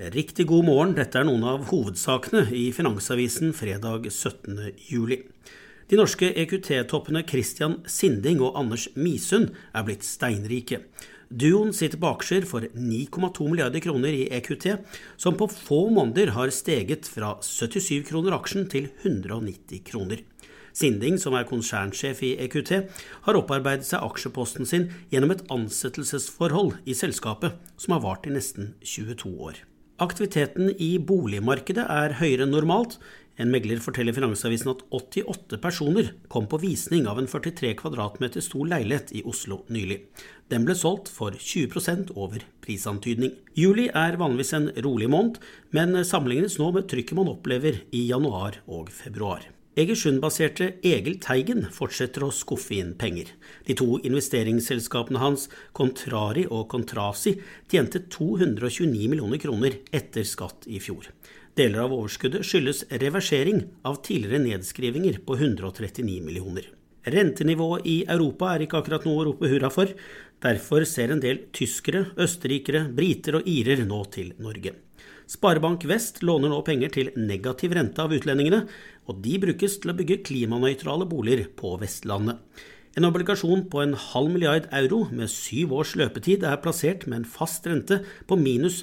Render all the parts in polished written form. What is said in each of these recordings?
Riktig god morgen, dette noen av hovedsakene i Finansavisen fredag 17. juli. De norske EQT-toppene Christian Sinding og Anders Misund blitt steinrike. Duoen sitter på aksjer for 9,2 milliarder kroner i EQT, som på få måneder har steget fra 77 kroner aksjen til 190 kroner. Sinding, som konsernsjef i EQT, har opparbeidet seg aksjeposten sin gjennom et ansettelsesforhold i selskapet, som har vart i nesten 22 år. Aktiviteten i boligmarkedet høyere enn normalt. En megler forteller Finansavisen at 88 personer kom på visning av en 43 kvadratmeter stor leilighet i Oslo nylig. Den ble solgt for 20% over prisantydning. Juli vanligvis en rolig måned, men sammenlignes nå med trykket man opplever i januar og februar. Egersund-baserte Egil Teigen fortsetter å skuffe inn penger. De to investeringsselskapene hans, Contrari og Contrasi, tjente 229 millioner kroner etter skatt i fjor. Deler av overskuddet skyldes reversering av tidligere nedskrivinger på 139 millioner. Rentenivået i Europa ikke akkurat noe å rope hurra for. Derfor ser en del tyskere, østerrikere, briter og irer nå til Norge. Sparebank Vest låner nå penger til negativ rente av utlendingene, og de brukes til å bygge klimanøytrale boliger på Vestlandet. En obligasjon på 0,5 milliard euro med 7 års løpetid plassert med en fast rente på minus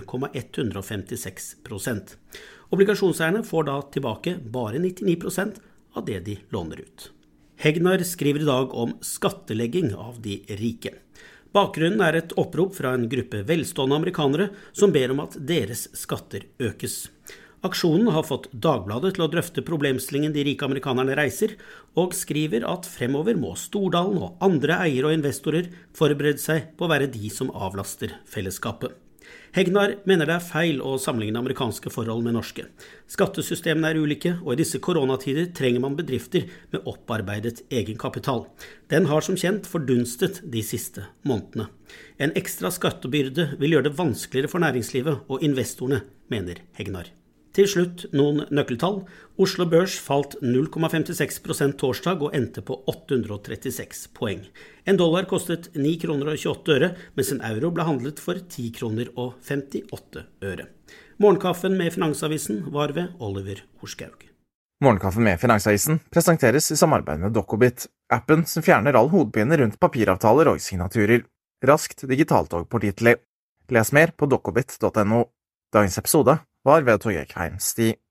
0,156%. Obligasjonseierne får da tilbake bare 99% av det de låner ut. Hegnar skriver i dag om skattelegging av de rike. Bakgrunnen et opprop fra en gruppe velstående amerikanere som ber om at deres skatter økes. Aksjonen har fått Dagbladet til å drøfte problemstillingen de rike amerikanerne reiser, og skriver at fremover må Stordalen og andre eiere og investorer forberede seg på å være de som avlaster fellesskapet. Hegnar mener det feil å sammenligne amerikanske forhold med norske. Skattesystemene ulike, og i disse koronatider trenger man bedrifter med opparbeidet egenkapital. Den har som kjent fordunstet de siste månedene. En ekstra skattebyrde vil gjøre det vanskeligere for næringslivet og investorene, mener Hegnar. Til slutt noen nøkkeltall. Oslo Børs falt 0,56% torsdag og endte på 836 poeng. En dollar kostet 9 kroner og 28 øre, mens en euro ble handlet for 10 kroner og 58 øre. Morgenkaffen med Finansavisen var ved Oliver Horskaug. Morgenkaffen med Finansavisen presenteres i samarbeid med Dokobit, appen som fjerner all hodepine rundt papiravtaler og signaturer. Raskt, digitalt og pålitelig. Les mer på dokobit.no. Dagens episode var ved Torgeir Kveim Sti.